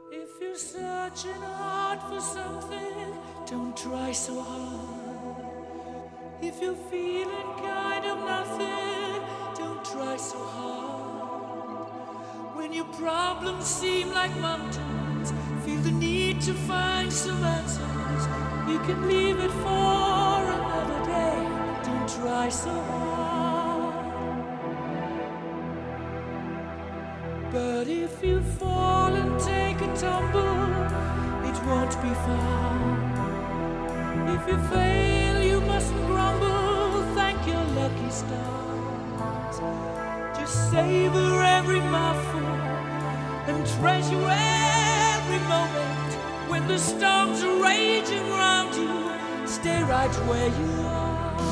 If you're searching hard for something, don't try so hard. If you're feeling kind of nothing, don't try so hard. When your problems seem like mountains, feel the need to find some answers, you can leave it for another day. Don't try so hard. But if you fall and take a tumble, it won't be far. If you fail, you mustn't grumble, thank your lucky stars. Just savor every mouthful and treasure every moment. When the storms are raging round you, stay right where you are.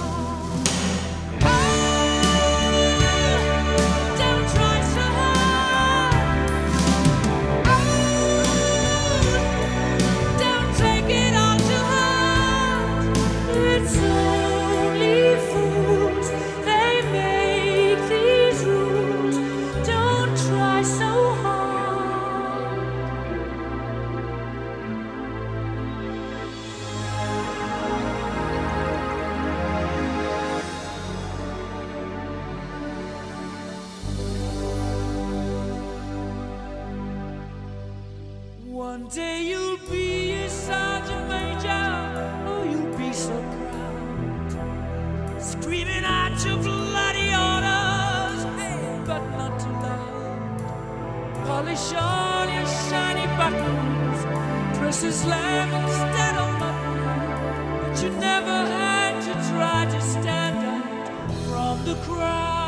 One day you'll be a sergeant major, oh, you'll be so proud, screaming out your bloody orders, hey, but not too loud. Polish all your shiny buttons, press a slam instead of button, but you never had to try to stand out from the crowd.